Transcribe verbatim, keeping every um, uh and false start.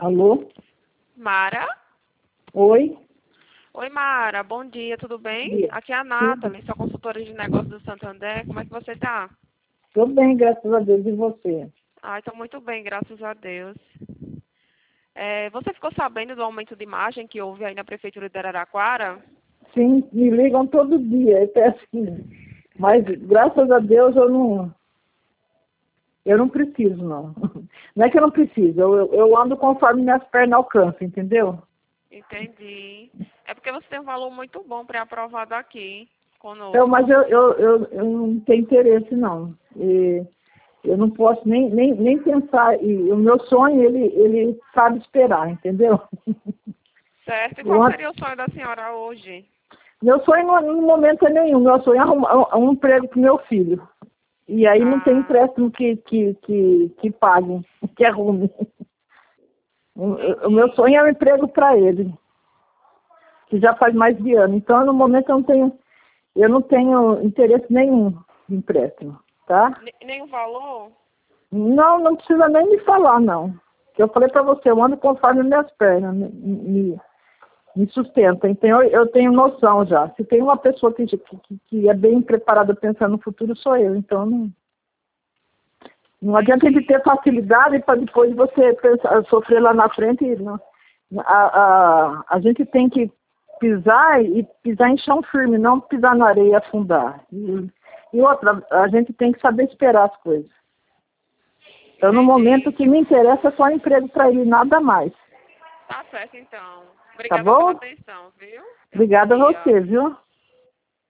Alô? Mara? Oi? Oi, Mara. Bom dia, tudo bem? Dia. Aqui é a Nathalie, sua consultora de negócios do Santander. Como é que você tá? Tô bem, graças a Deus, e você? Ah, estou muito bem, graças a Deus. É, você ficou sabendo do aumento de imagem que houve aí na Prefeitura de Araraquara? Sim, me ligam todo dia, até assim. Mas, graças a Deus, eu não... Eu não preciso, não. Não é que eu não preciso, eu, eu ando conforme minhas pernas alcançam, entendeu? Entendi. É porque você tem um valor muito bom pré-aprovado aqui conosco. Então, mas eu, eu, eu, eu não tenho interesse, não. E eu não posso nem, nem, nem pensar. E o meu sonho, ele, ele sabe esperar, entendeu? Certo. E qual Eu, seria o sonho da senhora hoje? Meu sonho, no, no momento, é nenhum. Meu sonho é arrumar um, um emprego para meu filho. E aí não tem Ah, empréstimo que, que, que, que pague, que arrume. O, o meu entendi. sonho é um emprego para ele, que já faz mais de ano. Então, no momento, eu não tenho, eu não tenho interesse nenhum em empréstimo, tá? Ne- Nem o valor? Não, não precisa nem me falar, não. Que eu falei para você, eu ando conforme minhas pernas me, me, me sustenta. Então, eu, eu tenho noção já. Se tem uma pessoa que, que, que é bem preparada pensando no futuro, sou eu. Então, não, não adianta ele ter facilidade para depois você pensar, sofrer lá na frente. Não. A, a, a gente tem que pisar e pisar em chão firme, não pisar na areia e afundar. E, e outra, a gente tem que saber esperar as coisas. Então, no momento, o Entendi. que me interessa é só emprego para ele, nada mais. Tá certo, então. Tá Obrigada pela bom? atenção, viu? Tenha um bom Obrigada a dia. você, viu?